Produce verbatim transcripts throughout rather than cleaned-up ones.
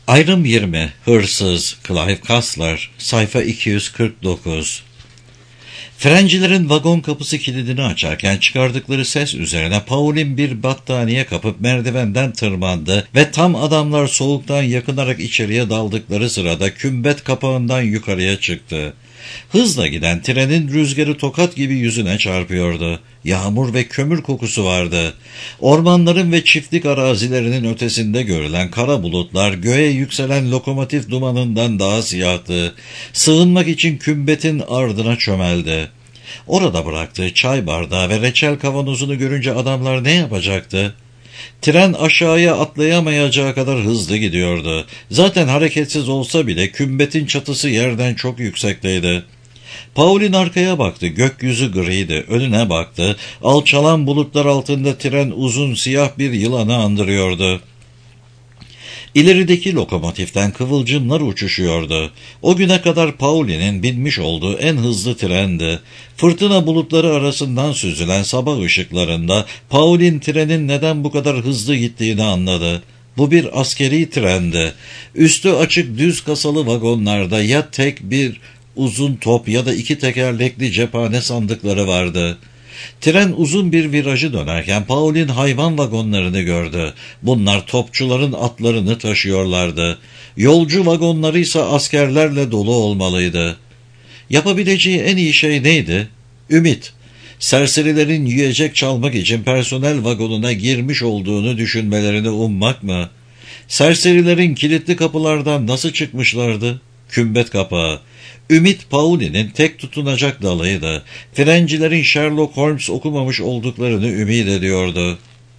Ayrım yirmi. Hırsız. Clive Cussler. Sayfa iki yüz kırk dokuz. Frencilerin vagon kapısı kilidini açarken çıkardıkları ses üzerine Pauline bir battaniye kapıp merdivenden tırmandı ve tam adamlar soğuktan yakınarak içeriye daldıkları sırada kümbet kapağından yukarıya çıktı. Hızla giden trenin rüzgarı tokat gibi yüzüne çarpıyordu. Yağmur ve kömür kokusu vardı. Ormanların ve çiftlik arazilerinin ötesinde görülen kara bulutlar göğe yükselen lokomotif dumanından daha siyahtı. Sığınmak için kümbetin ardına çömeldi. Orada bıraktığı çay bardağı ve reçel kavanozunu görünce adamlar ne yapacaktı? Tren aşağıya atlayamayacağı kadar hızlı gidiyordu. Zaten hareketsiz olsa bile kümbetin çatısı yerden çok yüksekteydi. Pauline arkaya baktı. Gökyüzü griydi. Önüne baktı. Alçalan bulutlar altında tren uzun siyah bir yılanı andırıyordu. İlerideki lokomotiften kıvılcımlar uçuşuyordu. O güne kadar Pauline'in binmiş olduğu en hızlı trendi. Fırtına bulutları arasından süzülen sabah ışıklarında Pauline trenin neden bu kadar hızlı gittiğini anladı. Bu bir askeri trendi. Üstü açık düz kasalı vagonlarda ya tek bir uzun top ya da iki tekerlekli cephane sandıkları vardı. Tren uzun bir virajı dönerken Pauline hayvan vagonlarını gördü. Bunlar topçuların atlarını taşıyorlardı. Yolcu vagonları ise askerlerle dolu olmalıydı. Yapabileceği en iyi şey neydi? Ümit. Serserilerin yiyecek çalmak için personel vagonuna girmiş olduğunu düşünmelerini ummak mı? Serserilerin kilitli kapılardan nasıl çıkmışlardı? Kümbet kapağı. Ümit Pauline'in tek tutunacak dalıydı. Frencilerin Sherlock Holmes okumamış olduklarını ümit ediyordu.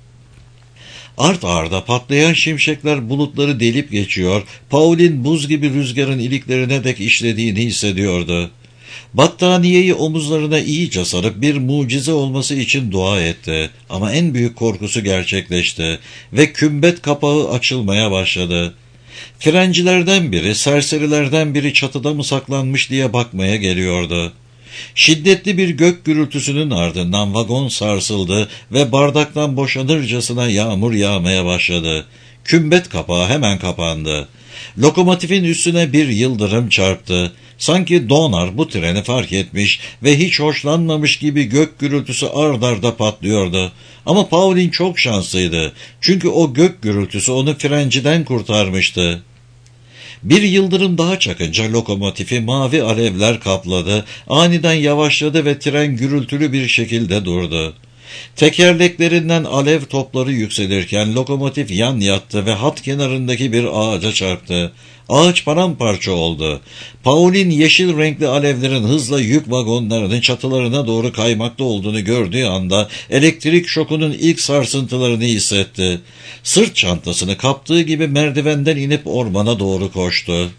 Art arda patlayan şimşekler bulutları delip geçiyor, Pauline buz gibi rüzgarın iliklerine dek işlediğini hissediyordu. Battaniyeyi omuzlarına iyice sarıp bir mucize olması için dua etti. Ama en büyük korkusu gerçekleşti ve kümbet kapağı açılmaya başladı. Frencilerden biri, serserilerden biri çatıda mı saklanmış diye bakmaya geliyordu. Şiddetli bir gök gürültüsünün ardından vagon sarsıldı ve bardaktan boşanırcasına yağmur yağmaya başladı. Kümbet kapağı hemen kapandı. Lokomotifin üstüne bir yıldırım çarptı. Sanki Donar bu treni fark etmiş ve hiç hoşlanmamış gibi gök gürültüsü ard arda patlıyordu. Ama Pauline çok şanslıydı. Çünkü o gök gürültüsü onu frenciden kurtarmıştı. Bir yıldırım daha çakınca lokomotifi mavi alevler kapladı. Aniden yavaşladı ve tren gürültülü bir şekilde durdu. Tekerleklerinden alev topları yükselirken lokomotif yan yattı ve hat kenarındaki bir ağaca çarptı. Ağaç paramparça oldu. Pauline yeşil renkli alevlerin hızla yük vagonlarının çatılarına doğru kaymakta olduğunu gördüğü anda elektrik şokunun ilk sarsıntılarını hissetti. Sırt çantasını kaptığı gibi merdivenden inip ormana doğru koştu.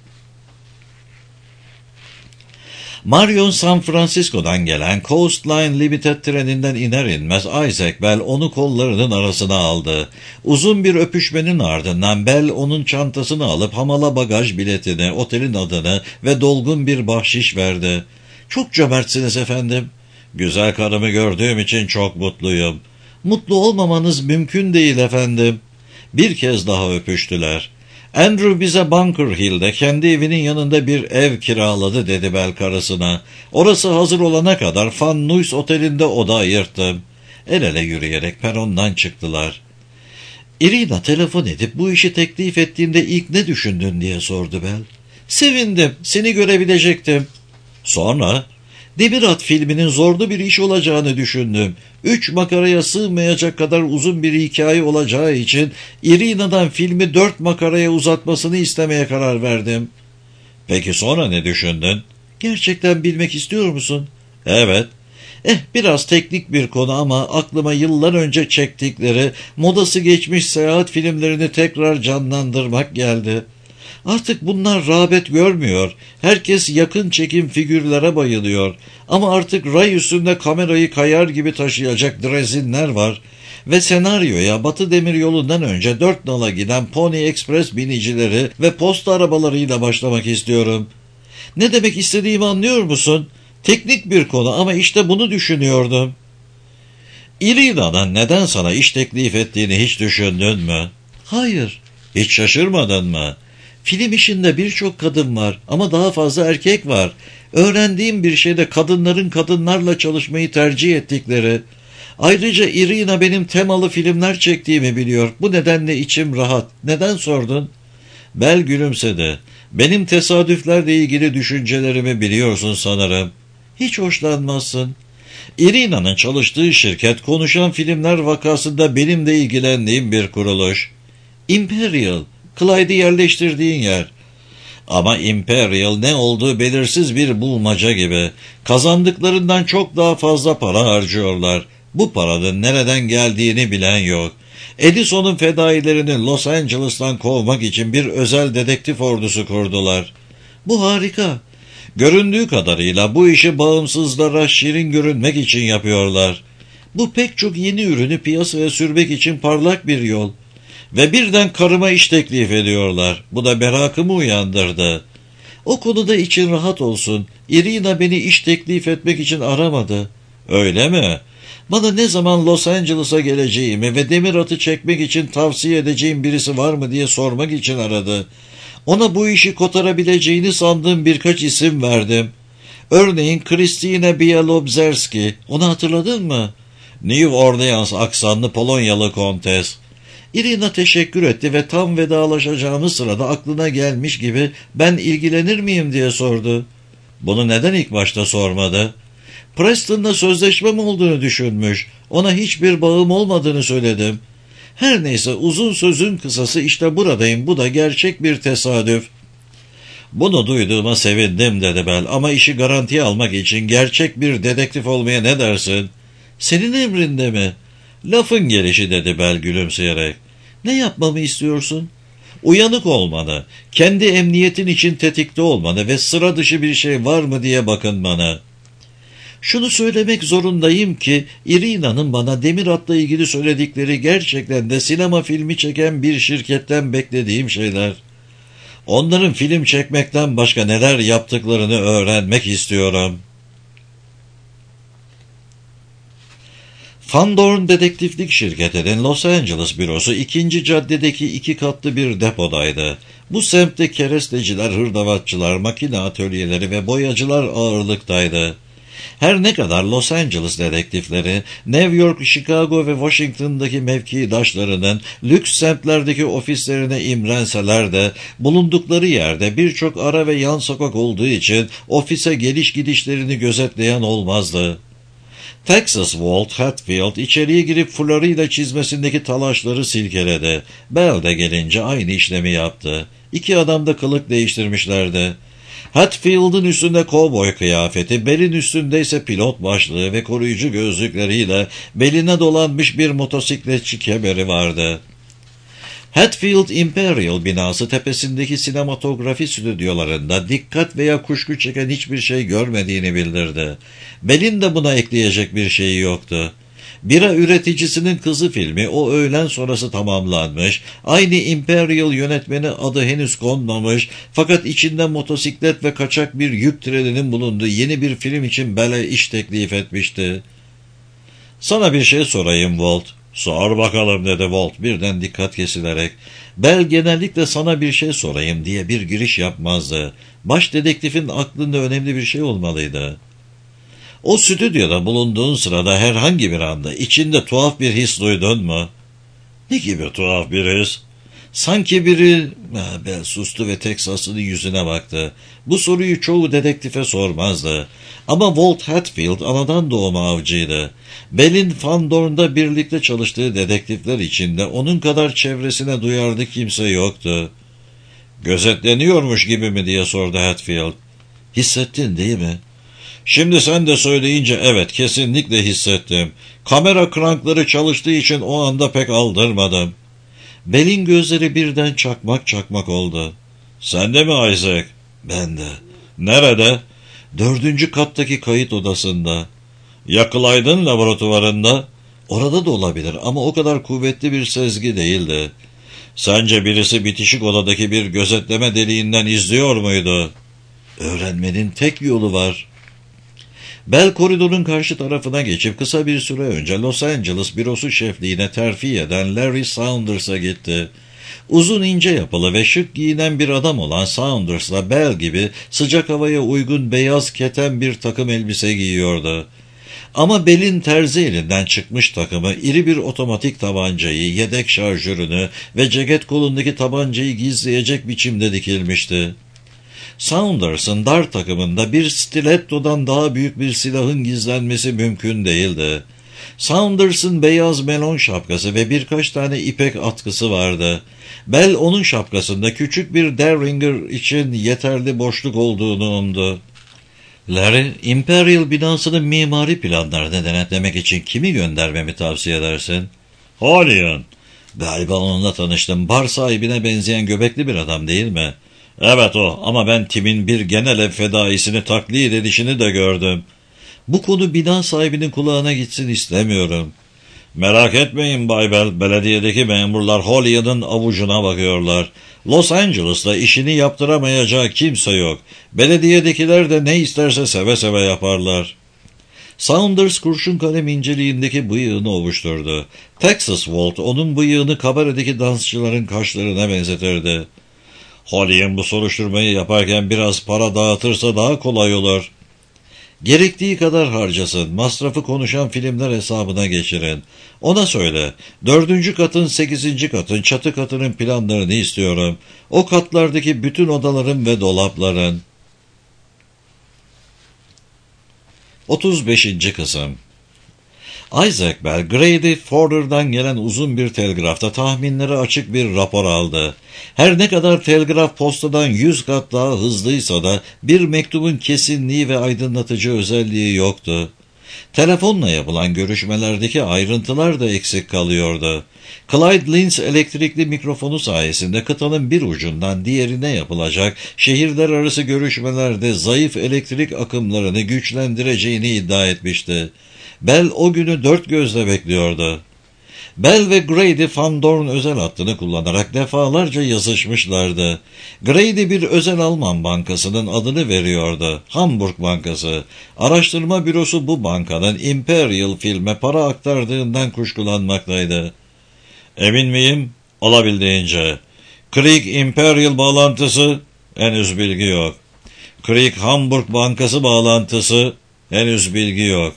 Marion San Francisco'dan gelen Coast Line Limited treninden iner inmez Isaac Bell onu kollarının arasına aldı. Uzun bir öpüşmenin ardından Bell onun çantasını alıp hamala bagaj biletini, otelin adını ve dolgun bir bahşiş verdi. "Çok cömertsiniz efendim. Güzel karımı gördüğüm için çok mutluyum." "Mutlu olmamanız mümkün değil efendim." Bir kez daha öpüştüler. "Andrew bize Bunker Hill'de kendi evinin yanında bir ev kiraladı," dedi Bell karısına. "Orası hazır olana kadar Van Nuys Oteli'nde oda ayırttım." El ele yürüyerek perondan çıktılar. "Irina telefon edip bu işi teklif ettiğinde ilk ne düşündün?" diye sordu Bell. "Sevindim, seni görebilecektim." "Sonra?" "Demir At filminin zorlu bir iş olacağını düşündüm. Üç makaraya sığmayacak kadar uzun bir hikaye olacağı için Irina'dan filmi dört makaraya uzatmasını istemeye karar verdim." "Peki sonra ne düşündün?" "Gerçekten bilmek istiyor musun?" "Evet." "Eh biraz teknik bir konu ama aklıma yıllar önce çektikleri modası geçmiş seyahat filmlerini tekrar canlandırmak geldi. Artık bunlar rağbet görmüyor. Herkes yakın çekim figürlere bayılıyor. Ama artık ray üstünde kamerayı kayar gibi taşıyacak drezinler var. Ve senaryoya Batı Demiryolu'ndan önce dört nala giden Pony Express binicileri ve posta arabalarıyla başlamak istiyorum." "Ne demek istediğimi anlıyor musun? Teknik bir konu ama işte bunu düşünüyordum." "Irina'dan neden sana iş teklif ettiğini hiç düşündün mü?" "Hayır." "Hiç şaşırmadın mı?" Film işinde birçok kadın var ama daha fazla erkek var. Öğrendiğim bir şey de kadınların kadınlarla çalışmayı tercih ettikleri. Ayrıca Irina benim temalı filmler çektiğimi biliyor. Bu nedenle içim rahat. Neden sordun? Bel gülümsedi. Benim tesadüflerle ilgili düşüncelerimi biliyorsun sanırım. Hiç hoşlanmazsın. Irina'nın çalıştığı şirket konuşan filmler vakasında benim de ilgilendiğim bir kuruluş. Imperial, Clyde'i yerleştirdiğin yer. Ama Imperial ne olduğu belirsiz bir bulmaca gibi. Kazandıklarından çok daha fazla para harcıyorlar. Bu paranın nereden geldiğini bilen yok. Edison'un fedailerini Los Angeles'tan kovmak için bir özel dedektif ordusu kurdular. Bu harika. Göründüğü kadarıyla bu işi bağımsızlara şirin görünmek için yapıyorlar. Bu pek çok yeni ürünü piyasaya sürmek için parlak bir yol. Ve birden karıma iş teklif ediyorlar. Bu da merakımı uyandırdı. O konuda için rahat olsun. Irina beni iş teklif etmek için aramadı. Öyle mi? Bana ne zaman Los Angeles'a geleceğimi ve demir atı çekmek için tavsiye edeceğim birisi var mı diye sormak için aradı. Ona bu işi kotarabileceğini sandığım birkaç isim verdim. Örneğin Kristina Bialobzerski. Onu hatırladın mı? New Orleans aksanlı Polonyalı kontes. Irina teşekkür etti ve tam vedalaşacağımız sırada aklına gelmiş gibi ben ilgilenir miyim diye sordu. Bunu neden ilk başta sormadı? Preston'la sözleşmem olduğunu düşünmüş. Ona hiçbir bağım olmadığını söyledim. Her neyse uzun sözün kısası işte buradayım. Bu da gerçek bir tesadüf. Bunu duyduğuma sevindim dedi Bel ama işi garantiye almak için gerçek bir dedektif olmaya ne dersin? Senin emrinde mi? Lafın gelişi dedi Bel gülümseyerek. Ne yapmamı istiyorsun? Uyanık olmanı, kendi emniyetin için tetikte olmanı ve sıra dışı bir şey var mı diye bakınmanı. Şunu söylemek zorundayım ki Irina'nın bana demir atla ilgili söyledikleri gerçekten de sinema filmi çeken bir şirketten beklediğim şeyler. Onların film çekmekten başka neler yaptıklarını öğrenmek istiyorum. Van Dorn dedektiflik şirketinin Los Angeles bürosu ikinci caddedeki iki katlı bir depodaydı. Bu semtte keresteciler, hırdavatçılar, makine atölyeleri ve boyacılar ağırlıktaydı. Her ne kadar Los Angeles dedektifleri, New York, Chicago ve Washington'daki mevkidaşlarının lüks semtlerdeki ofislerine imrenseler de, bulundukları yerde birçok ara ve yan sokak olduğu için ofise geliş gidişlerini gözetleyen olmazdı. Texas Walt Hatfield içeriye girip fularıyla çizmesindeki talaşları silkeledi. Bell de gelince aynı işlemi yaptı. İki adam da kılık değiştirmişlerdi. Hatfield'ın üstünde kovboy kıyafeti, Bell'in üstünde ise pilot başlığı ve koruyucu gözlükleriyle beline dolanmış bir motosikletçi kemeri vardı. Hatfield Imperial binası tepesindeki sinematografi stüdyolarında dikkat veya kuşku çeken hiçbir şey görmediğini bildirdi. Bell'in de buna ekleyecek bir şeyi yoktu. Bira üreticisinin kızı filmi o öğlen sonrası tamamlanmış, aynı Imperial yönetmeni adı henüz konmamış fakat içinde motosiklet ve kaçak bir yük treninin bulunduğu yeni bir film için Bell'e iş teklif etmişti. Sana bir şey sorayım Walt. Sor bakalım dedi Walt birden dikkat kesilerek. Bell genellikle sana bir şey sorayım diye bir giriş yapmazdı. Baş dedektifin aklında önemli bir şey olmalıydı. O stüdyoda bulunduğun sırada herhangi bir anda içinde tuhaf bir his duydun mu? Ne gibi tuhaf bir his? Sanki biri... Ha, Bell sustu ve Teksaslı'nın yüzüne baktı. Bu soruyu çoğu dedektife sormazdı. Ama Walt Hatfield anadan doğma avcıydı. Bell'in Van Dorn'da birlikte çalıştığı dedektifler içinde onun kadar çevresine duyardı kimse yoktu. Gözetleniyormuş gibi mi diye sordu Hatfield. Hissettin değil mi? Şimdi sen de söyleyince evet kesinlikle hissettim. Kamera krankları çalıştığı için o anda pek aldırmadım. Bell'in gözleri birden çakmak çakmak oldu. Sen de mi Isaac? Ben de. Nerede? Dördüncü kattaki kayıt odasında. Yakılaydın laboratuvarında. Orada da olabilir ama o kadar kuvvetli bir sezgi değildi. Sence birisi bitişik odadaki bir gözetleme deliğinden izliyor muydu? Öğrenmenin tek yolu var. Bell koridorun karşı tarafına geçip kısa bir süre önce Los Angeles bürosu şefliğine terfi eden Larry Saunders'a gitti. Uzun ince yapılı ve şık giyinen bir adam olan Saunders'la Bell gibi sıcak havaya uygun beyaz keten bir takım elbise giyiyordu. Ama Bell'in terzi elinden çıkmış takımı iri bir otomatik tabancayı, yedek şarjörünü ve ceket kolundaki tabancayı gizleyecek biçimde dikilmişti. Saunders'ın dar takımında bir stiletto'dan daha büyük bir silahın gizlenmesi mümkün değildi. Saunders'ın beyaz melon şapkası ve birkaç tane ipek atkısı vardı. Bell onun şapkasında küçük bir Derringer için yeterli boşluk olduğunu umdu. Larry, Imperial binasının mimari planlarını denetlemek için kimi göndermemi tavsiye edersin? Holian. Galiba onunla tanıştım. Bar sahibine benzeyen göbekli bir adam değil mi? Evet o, ama ben Tim'in bir genel ev fedaisini taklit edişini de gördüm. Bu konu bina sahibinin kulağına gitsin istemiyorum. Merak etmeyin Bay Bell, belediyedeki memurlar Holian'ın avucuna bakıyorlar. Los Angeles'ta işini yaptıramayacağı kimse yok. Belediyedekiler de ne isterse seve seve yaparlar. Saunders kurşun kalem inceliğindeki bıyığını ovuşturdu. Texas Walt onun bıyığını kabaredeki dansçıların kaşlarına benzetirdi. Holian bu soruşturmayı yaparken biraz para dağıtırsa daha kolay olur. Gerektiği kadar harcasın, masrafı konuşan filmler hesabına geçirin. Ona söyle, dördüncü katın, sekizinci katın, çatı katının planlarını istiyorum. O katlardaki bütün odaların ve dolapların. otuz beşinci kısım. Isaac Bell, Grady Forder'dan gelen uzun bir telgrafta tahminleri açık bir rapor aldı. Her ne kadar telgraf postadan yüz kat daha hızlıysa da bir mektubun kesinliği ve aydınlatıcı özelliği yoktu. Telefonla yapılan görüşmelerdeki ayrıntılar da eksik kalıyordu. Clyde Lynch elektrikli mikrofonu sayesinde kıtanın bir ucundan diğerine yapılacak şehirler arası görüşmelerde zayıf elektrik akımlarını güçlendireceğini iddia etmişti. Bell o günü dört gözle bekliyordu. Bell ve Grady Van Dorn özel hattını kullanarak defalarca yazışmışlardı. Grady bir özel Alman bankasının adını veriyordu. Hamburg Bankası. Araştırma bürosu bu bankanın Imperial filme para aktardığından kuşkulanmaktaydı. Emin miyim? Olabildiğince. Krieg Imperial bağlantısı? Henüz bilgi yok. Krieg Hamburg Bankası bağlantısı? Henüz bilgi yok.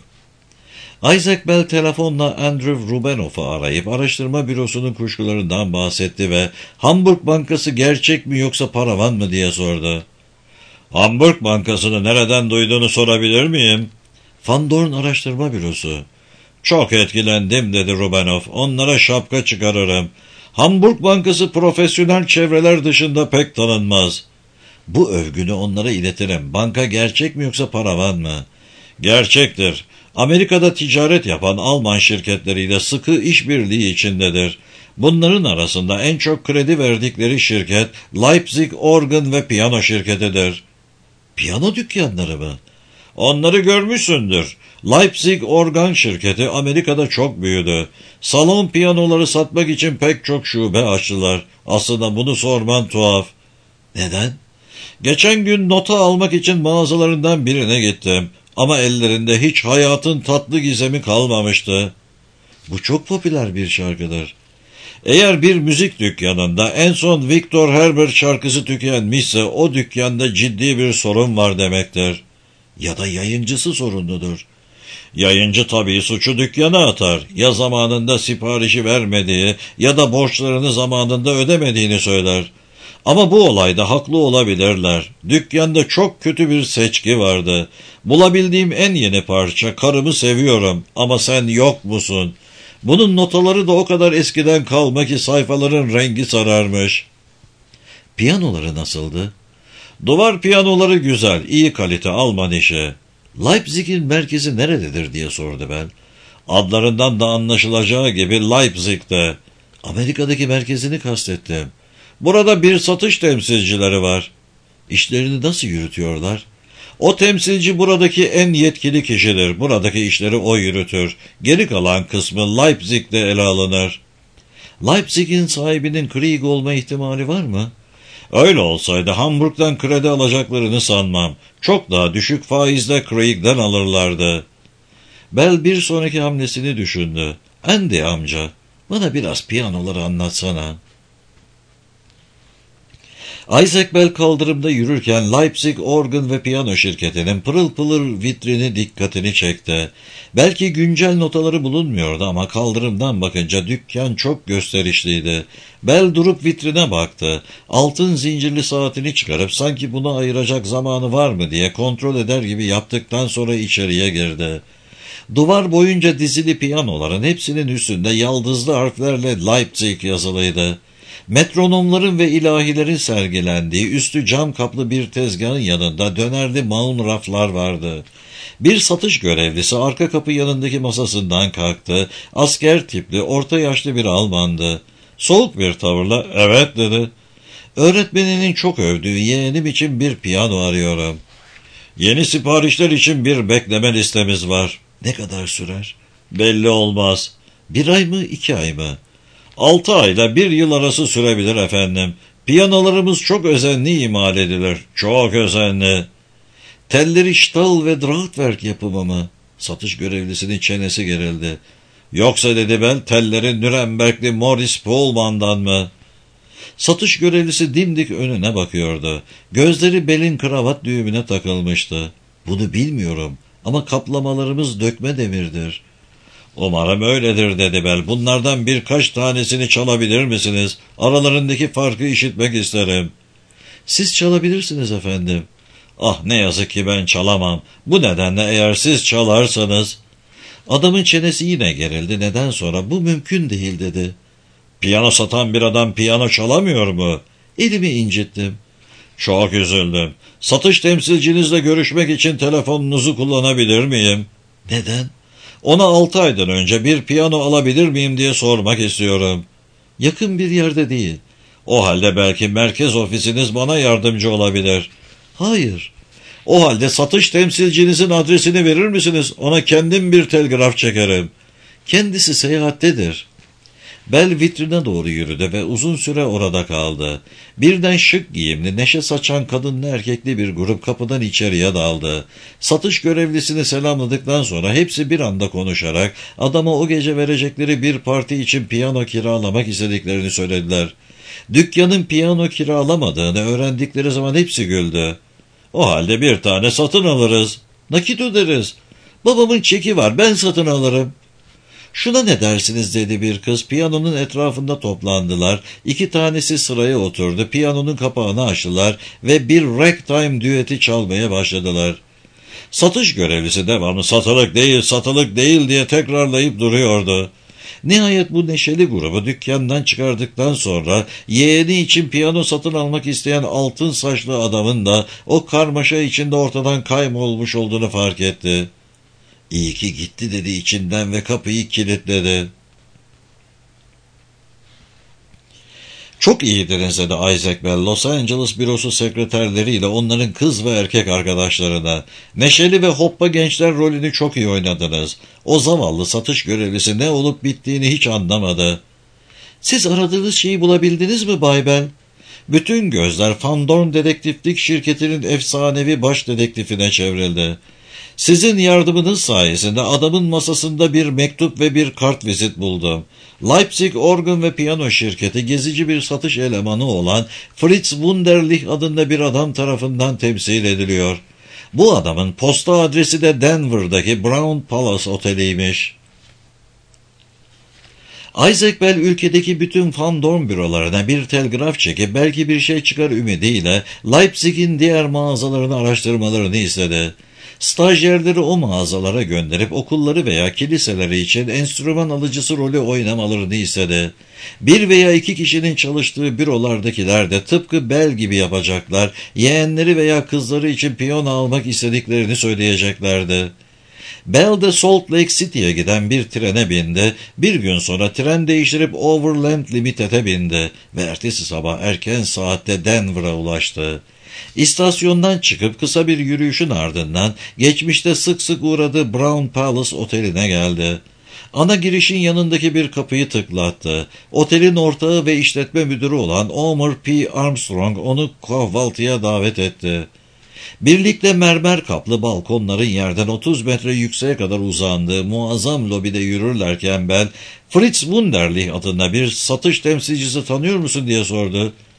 Isaac Bell telefonla Andrew Rubenoff'u arayıp araştırma bürosunun kuşkularından bahsetti ve Hamburg Bankası gerçek mi yoksa paravan mı diye sordu. Hamburg Bankası'nı nereden duyduğunu sorabilir miyim? Van Dorn Araştırma Bürosu. Çok etkilendim dedi Rubenoff. Onlara şapka çıkarırım. Hamburg Bankası profesyonel çevreler dışında pek tanınmaz. Bu övgünü onlara iletirim. Banka gerçek mi yoksa paravan mı? Gerçektir. Amerika'da ticaret yapan Alman şirketleriyle sıkı işbirliği içindedir. Bunların arasında en çok kredi verdikleri şirket Leipzig Organ ve Piyano şirketidir. Piyano dükkanları mı? Onları görmüşsündür. Leipzig Organ şirketi Amerika'da çok büyüdü. Salon piyanoları satmak için pek çok şube açtılar. Aslında bunu sorman tuhaf. Neden? Geçen gün nota almak için mağazalarından birine gittim. Ama ellerinde hiç hayatın tatlı gizemi kalmamıştı. Bu çok popüler bir şarkıdır. Eğer bir müzik dükkanında en son Victor Herbert şarkısı tükenmişse o dükkanda ciddi bir sorun var demektir. Ya da yayıncısı sorunludur. Yayıncı tabii suçu dükkana atar. Ya zamanında siparişi vermediği ya da borçlarını zamanında ödemediğini söyler. Ama bu olayda haklı olabilirler. Dükkanda çok kötü bir seçki vardı. Bulabildiğim en yeni parça, karımı seviyorum ama sen yok musun? Bunun notaları da o kadar eskiden kalma ki sayfaların rengi sararmış. Piyanoları nasıldı? Duvar piyanoları güzel, iyi kalite Alman işi. Leipzig'in merkezi nerededir diye sordu ben. Adlarından da anlaşılacağı gibi Leipzig'te. Amerika'daki merkezini kastettim. Burada bir satış temsilcileri var. İşlerini nasıl yürütüyorlar? O temsilci buradaki en yetkili kişidir. Buradaki işleri o yürütür. Geri kalan kısmı Leipzig'te ele alınır. Leipzig'in sahibinin Krieg olma ihtimali var mı? Öyle olsaydı Hamburg'dan kredi alacaklarını sanmam. Çok daha düşük faizle Krieg'den alırlardı. Bell bir sonraki hamlesini düşündü. Andy amca, bana biraz piyanoları anlatsana. Isaac Bell kaldırımda yürürken Leipzig Organ ve Piyano şirketinin pırıl pırıl vitrini dikkatini çekti. Belki güncel notaları bulunmuyordu ama kaldırımdan bakınca dükkan çok gösterişliydi. Bell durup vitrine baktı. Altın zincirli saatini çıkarıp sanki buna ayıracak zamanı var mı diye kontrol eder gibi yaptıktan sonra içeriye girdi. Duvar boyunca dizili piyanoların hepsinin üstünde yaldızlı harflerle Leipzig yazılıydı. Metronomların ve ilahilerin sergilendiği üstü cam kaplı bir tezgahın yanında dönerli maun raflar vardı. Bir satış görevlisi arka kapı yanındaki masasından kalktı. Asker tipli, orta yaşlı bir Almandı. Soğuk bir tavırla "Evet" dedi. "Öğretmeninin çok övdüğü yeğenim için bir piyano arıyorum. Yeni siparişler için bir bekleme listemiz var." "Ne kadar sürer?" "Belli olmaz. Bir ay mı, iki ay mı?" Altı ayla bir yıl arası sürebilir efendim. Piyanolarımız çok özenli imal edilir. Çok özenli." "Telleri Stahl ve Drahtwerk yapımı mı?" Satış görevlisinin çenesi gerildi. "Yoksa" dedi ben, "telleri Nürnbergli Morris Pullman'dan mı?" Satış görevlisi dimdik önüne bakıyordu. Gözleri belin kravat düğümüne takılmıştı. "Bunu bilmiyorum ama kaplamalarımız dökme demirdir." "Umarım öyledir" dedi Bell. "Bunlardan birkaç tanesini çalabilir misiniz? Aralarındaki farkı işitmek isterim." "Siz çalabilirsiniz efendim." "Ah, ne yazık ki ben çalamam. Bu nedenle eğer siz çalarsanız..." Adamın çenesi yine gerildi. Neden sonra "Bu mümkün değil" dedi. "Piyano satan bir adam piyano çalamıyor mu?" Elimi incittim. "Çok üzüldüm. Satış temsilcinizle görüşmek için telefonunuzu kullanabilir miyim?" "Neden?" "Ona altı aydan önce bir piyano alabilir miyim diye sormak istiyorum." "Yakın bir yerde değil." "O halde belki merkez ofisiniz bana yardımcı olabilir." "Hayır." "O halde satış temsilcinizin adresini verir misiniz? Ona kendim bir telgraf çekerim." "Kendisi seyahattedir." Bell vitrine doğru yürüdü ve uzun süre orada kaldı. Birden şık giyimli, neşe saçan kadınlı erkekli bir grup kapıdan içeriye daldı. Satış görevlisini selamladıktan sonra hepsi bir anda konuşarak adama o gece verecekleri bir parti için piyano kiralamak istediklerini söylediler. Dükkanın piyano kiralamadığını öğrendikleri zaman hepsi güldü. "O halde bir tane satın alırız." "Nakit öderiz." "Babamın çeki var, ben satın alırım." "Şuna ne dersiniz?" dedi bir kız. Piyanonun etrafında toplandılar. İki tanesi sıraya oturdu. Piyanonun kapağını açtılar ve bir ragtime düeti çalmaya başladılar. Satış görevlisi devamlı "Satılık değil, satılık değil" diye tekrarlayıp duruyordu. Nihayet bu neşeli grubu dükkandan çıkardıktan sonra yeğeni için piyano satın almak isteyen altın saçlı adamın da o karmaşa içinde ortadan kaybolmuş olduğunu fark etti. "İyi ki gitti" dedi içinden ve kapıyı kilitledi. "Çok iyiydiniz" dedi Isaac Bell, Los Angeles bürosu sekreterleriyle onların kız ve erkek arkadaşlarına. "Neşeli ve hoppa gençler rolünü çok iyi oynadınız." O zavallı satış görevlisi ne olup bittiğini hiç anlamadı. "Siz aradığınız şeyi bulabildiniz mi Bay Bell?" Bütün gözler Van Dorn dedektiflik şirketinin efsanevi baş dedektifine çevrildi. "Sizin yardımınız sayesinde adamın masasında bir mektup ve bir kartvizit buldum. Leipzig Organ ve Piyano şirketi gezici bir satış elemanı olan Fritz Wunderlich adında bir adam tarafından temsil ediliyor. Bu adamın posta adresi de Denver'daki Brown Palace Oteli'ymiş." Isaac Bell ülkedeki bütün Van Dorn bürolarına bir telgraf çekip belki bir şey çıkar ümidiyle Leipzig'in diğer mağazalarını araştırmalarını istedi. Stajyerleri o mağazalara gönderip okulları veya kiliseleri için enstrüman alıcısı rolü oynamalarını istedi. Bir veya iki kişinin çalıştığı bürolardakiler de tıpkı Bell gibi yapacaklar, yeğenleri veya kızları için piyano almak istediklerini söyleyeceklerdi. Bell de Salt Lake City'ye giden bir trene bindi, bir gün sonra tren değiştirip Overland Limited'e bindi ve ertesi sabah erken saatte Denver'a ulaştı. İstasyondan çıkıp kısa bir yürüyüşün ardından geçmişte sık sık uğradığı Brown Palace Oteli'ne geldi. Ana girişin yanındaki bir kapıyı tıklattı. Otelin ortağı ve işletme müdürü olan Omer P. Armstrong onu kahvaltıya davet etti. Birlikte mermer kaplı balkonların yerden otuz metre yükseğe kadar uzandığı muazzam lobide yürürlerken ben "Fritz Wunderlich adında bir satış temsilcisi tanıyor musun?" diye sordu.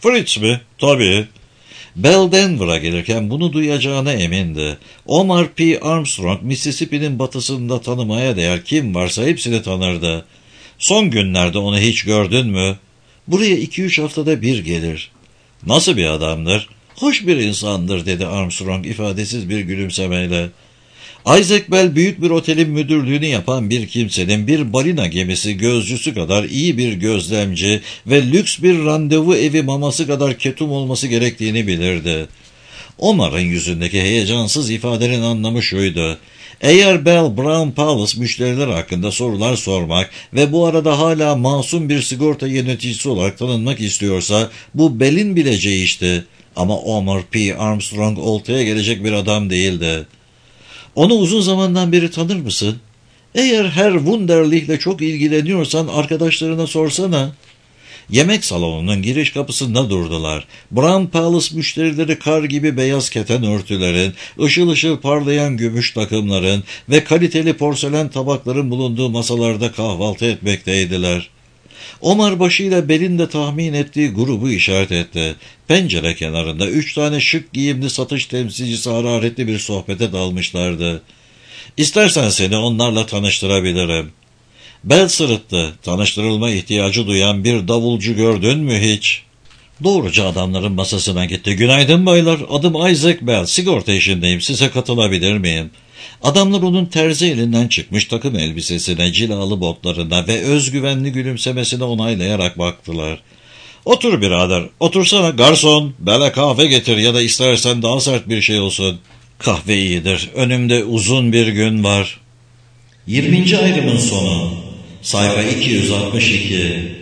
Fritz mi? Tabii. Bell Denver'a gelirken bunu duyacağına emindi. Omar P. Armstrong, Mississippi'nin batısında tanımaya değer kim varsa hepsini tanırdı. Son günlerde onu hiç gördün mü? Buraya iki üç haftada bir gelir. Nasıl bir adamdır? Hoş bir insandır, dedi Armstrong ifadesiz bir gülümsemeyle. Isaac Bell büyük bir otelin müdürlüğünü yapan bir kimsenin bir balina gemisi gözcüsü kadar iyi bir gözlemci ve lüks bir randevu evi maması kadar ketum olması gerektiğini bilirdi. Omar'ın yüzündeki heyecansız ifadenin anlamı şuydu: eğer Bell Brown Palace müşteriler hakkında sorular sormak ve bu arada hala masum bir sigorta yöneticisi olarak tanınmak istiyorsa bu Bell'in bileceği işti. Ama Omar P. Armstrong oltaya gelecek bir adam değildi. Onu uzun zamandan beri tanır mısın? Eğer Herr Wunderlich'le çok ilgileniyorsan arkadaşlarına sorsana. Yemek salonunun giriş kapısında durdular. Brown Palace müşterileri kar gibi beyaz keten örtülerin, ışıl ışıl parlayan gümüş takımların ve kaliteli porselen tabakların bulunduğu masalarda kahvaltı etmekteydiler. Omar başıyla Bell'in de tahmin ettiği grubu işaret etti. Pencere kenarında üç tane şık giyimli satış temsilcisi hararetli bir sohbete dalmışlardı. İstersen seni onlarla tanıştırabilirim. Bell sırıttı. Tanıştırılma ihtiyacı duyan bir davulcu gördün mü hiç? Doğruca adamların masasına gitti. Günaydın baylar, adım Isaac Bell, sigorta işindeyim, size katılabilir miyim? Adamlar onun terzi elinden çıkmış takım elbisesine, cilalı botlarına ve özgüvenli gülümsemesine onaylayarak baktılar. Otur birader, otursana. Garson, Bell'e kahve getir ya da istersen daha sert bir şey olsun. Kahve iyidir, önümde uzun bir gün var. yirminci ayrımın sonu. Sayfa iki yüz altmış iki.